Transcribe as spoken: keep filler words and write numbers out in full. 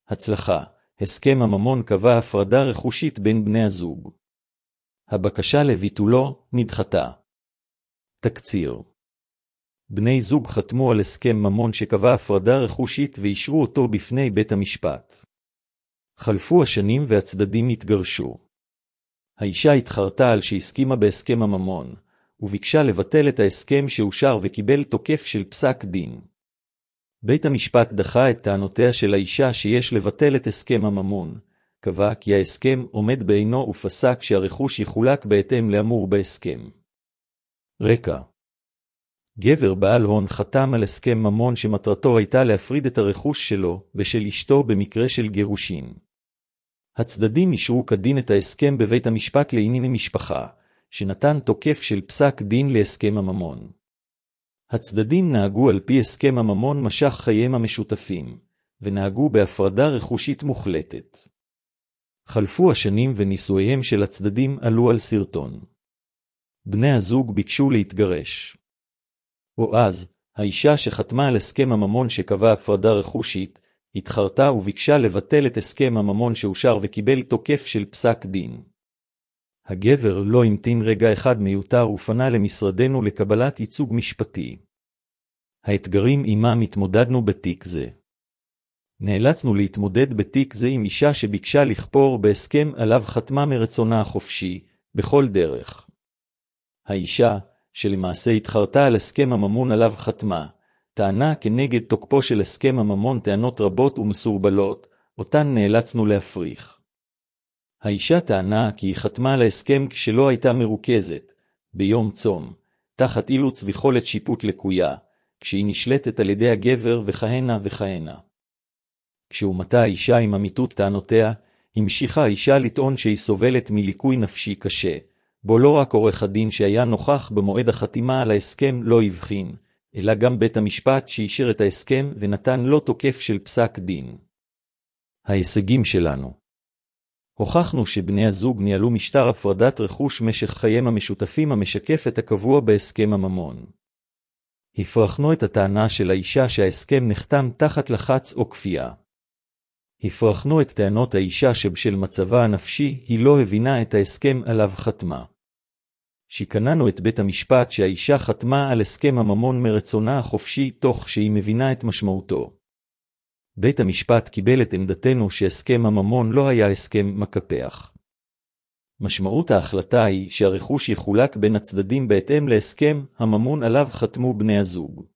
הצלחה. הסכם הממון קבע הפרדה רכושית בין בני הזוג. הבקשה לביטולו נדחתה. תקציר. בני זוג חתמו על הסכם ממון שקבע הפרדה רכושית ואישרו אותו בפני בית המשפט. חלפו השנים והצדדים התגרשו. האישה התחרתה על שהסכימה בהסכם הממון, וביקשה לבטל את ההסכם שאושר וקיבל תוקף של פסק דין. בית המשפט דחה את טענותיה של האישה שיש לבטל את הסכם הממון, קבע כי ההסכם עומד בעינו ופסק שהרכוש יחולק בהתאם לאמור בהסכם. רקע. גבר בעל הון חתם על הסכם ממון שמטרתו הייתה להפריד את הרכוש שלו ושל אשתו במקרה של גירושין. הצדדים אישרו כדין את ההסכם בבית המשפט לענייני משפחה, שנתן תוקף של פסק דין להסכם הממון. הצדדים נהגו על פי הסכם הממון משך חייהם המשותפים, ונהגו בהפרדה רכושית מוחלטת. חלפו השנים ונישואיהם של הצדדים עלו על סרטון. בני הזוג ביקשו להתגרש. או אז, האישה שחתמה על הסכם הממון שקבע הפרדה רכושית, התחרתה וביקשה לבטל את הסכם הממון שאושר וקיבל תוקף של פסק דין. הגבר לא המתין רגע אחד מיותר ופנה למשרדנו לקבלת ייצוג משפטי. האתגרים עימם התמודדנו בתיק זה. נאלצנו להתמודד בתיק זה עם אישה שביקשה לכפור בהסכם עליו חתמה מרצונה החופשי, בכל דרך. האישה, שלמעשה התחרתה על הסכם הממון עליו חתמה, טענה כנגד תוקפו של הסכם הממון טענות רבות ומסורבלות, אותן נאלצנו להפריך. האישה טענה כי היא חתמה על ההסכם כשלא הייתה מרוכזת, ביום צום, תחת אילוץ ויכולת שיפוט לקויה, כשהיא נשלטת על ידי הגבר וכהנה וכהנה. כשהומתה האישה עם אמיתות טענותיה, המשיכה האישה לטעון שהיא סובלת מליקוי נפשי קשה, בו לא רק עורך הדין שהיה נוכח במועד החתימה על ההסכם לא הבחין, אלא גם בית המשפט שאישר את ההסכם ונתן לו תוקף של פסק דין. ההישגים שלנו. הוכחנו שבני הזוג ניהלו משטר הפרדת רכוש משך חייהם המשותפים המשקף את הקבוע בהסכם הממון. הפרחנו את הטענה של האישה שההסכם נחתם תחת לחץ או כפייה. הפרחנו את טענות האישה שבשל מצבה הנפשי היא לא הבינה את ההסכם עליו חתמה. שיקננו את בית המשפט שהאישה חתמה על הסכם הממון מרצונה החופשי תוך שהיא מבינה את משמעותו. בית המשפט קיבל את עמדתנו שהסכם הממון לא היה הסכם מקפח. משמעות ההחלטה היא שהרכוש יחולק בין הצדדים בהתאם להסכם הממון עליו חתמו בני הזוג.